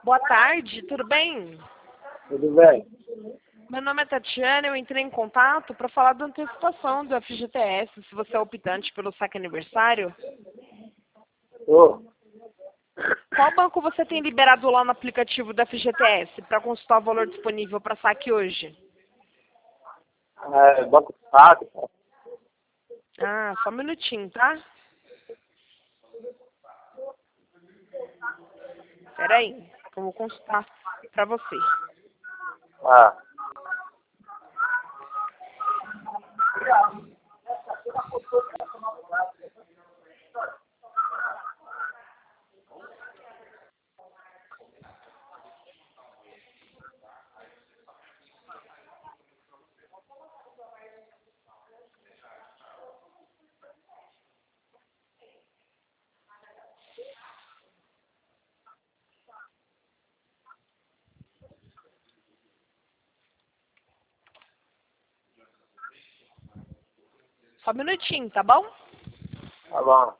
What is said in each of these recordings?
Boa tarde, tudo bem? Tudo bem? Meu nome é Tatiana, eu entrei em contato para falar da antecipação do FGTS, se você é optante pelo saque aniversário. Tô. Qual banco você tem liberado lá no aplicativo do FGTS para consultar o valor disponível para saque hoje? Banco Saque. Ah, só um minutinho, tá? Espera aí, que eu vou consultar para você. Ah, Só um minutinho, tá bom? tá bom.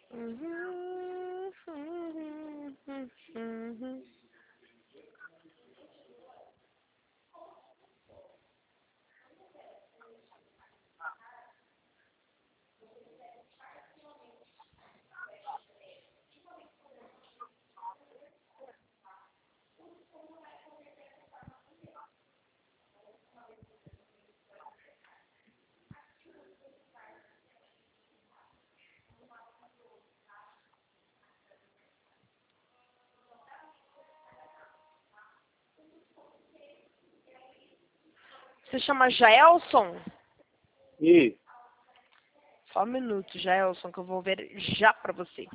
Você chama Jaelson? Isso. Só um minuto, Jaelson, que eu vou ver já para você.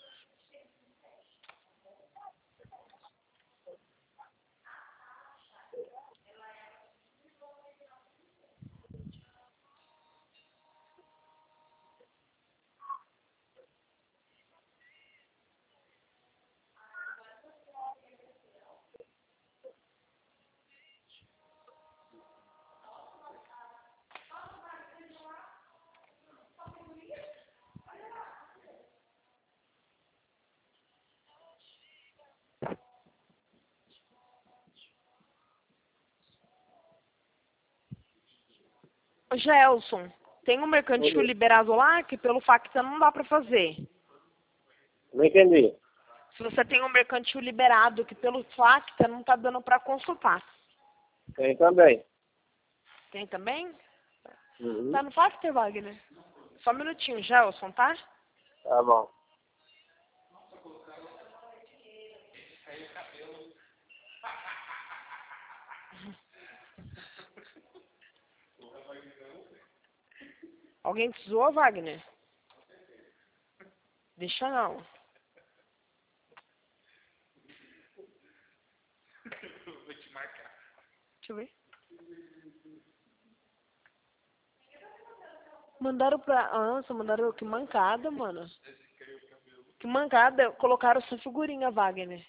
Ô, Gelson, tem um mercantil liberado lá que pelo Facta não dá para fazer. Não entendi. Se você tem um mercantil liberado que pelo Facta não tá dando para consultar. Tem também. Tem também? Uhum. Tá no Facta, Wagner? Só um minutinho, Gelson, tá? Tá bom. Alguém te zoou, Wagner? Deixa não. Deixa eu ver. Mandaram pra... Nossa, mandaram... Que mancada, mano. Que mancada. Colocaram sua figurinha, Wagner.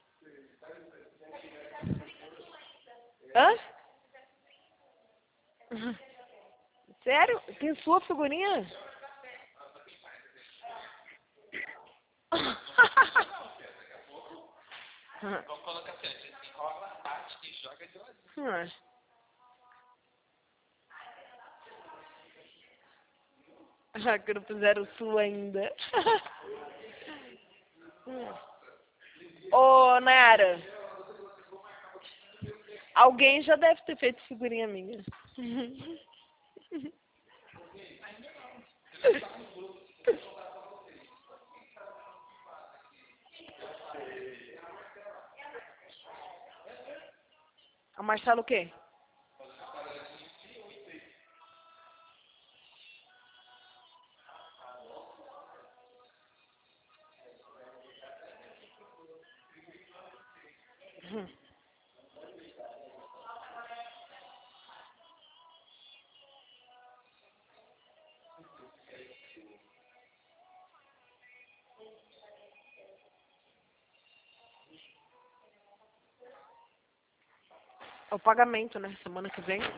Hã? Sério? Tem sua figurinha? Vamos colocar assim, a gente enrola, bate e joga de ladinho. Ah, que não fizeram sua ainda. Ô, Nayara. Alguém já deve ter feito figurinha minha. A Marcelo o quê? É o pagamento, né? Semana que vem.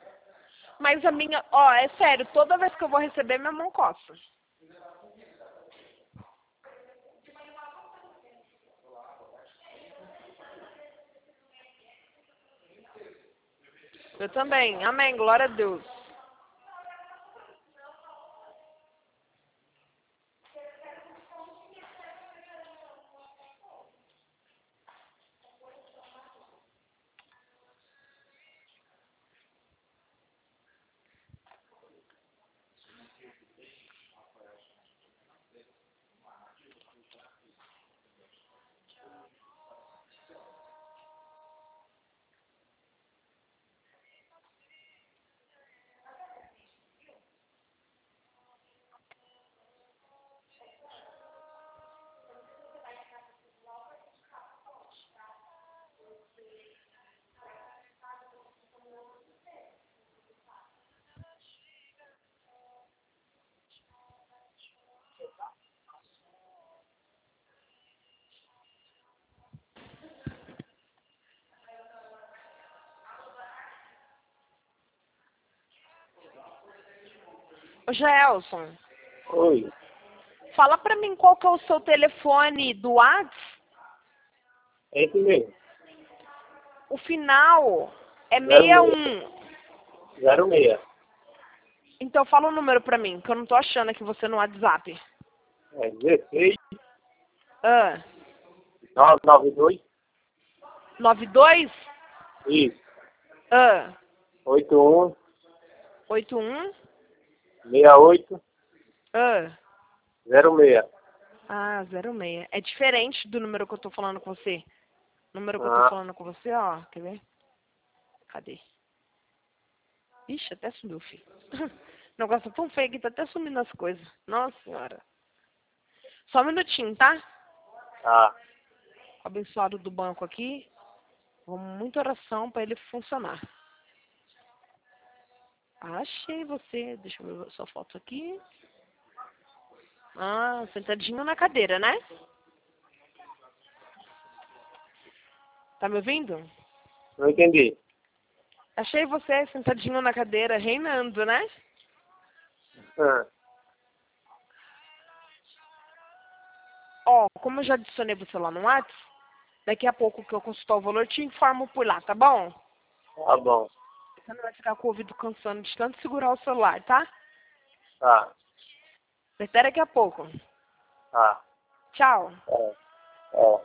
Mas a minha, ó, é sério, toda vez que eu vou receber, minha mão coça. Eu também. Amém. Glória a Deus. Ô, Gelson, Oi. fala pra mim qual que é o seu telefone do WhatsApp. É esse mesmo. O final é 61. 06. Então fala o número pra mim, que eu não tô achando aqui você no WhatsApp. É 16 Ah, 992. 92? Isso. Ah, 81 81? 68 Ah, 06. ah, 06. É diferente do número que eu tô falando com você. O número que eu tô Ah, falando com você, ó, quer ver? Cadê? Ixi, até sumiu, filho. O negócio é tão feio que tá até sumindo as coisas. Nossa senhora. Só um minutinho, tá? tá. O abençoado do banco aqui. Vamos muita oração pra ele funcionar. Achei você. Deixa eu ver sua foto aqui. Ah, sentadinho na cadeira, né? Tá me ouvindo? Não entendi. Achei você sentadinho na cadeira, reinando, né? Ah, Ó, como eu já adicionei você lá no WhatsApp, daqui a pouco que eu consultar o valor, te informo por lá, tá bom? tá bom. Você não vai ficar com o ouvido cansando de tanto segurar o celular, tá? Tá. Até daqui a pouco. Tá. Tchau. É. É.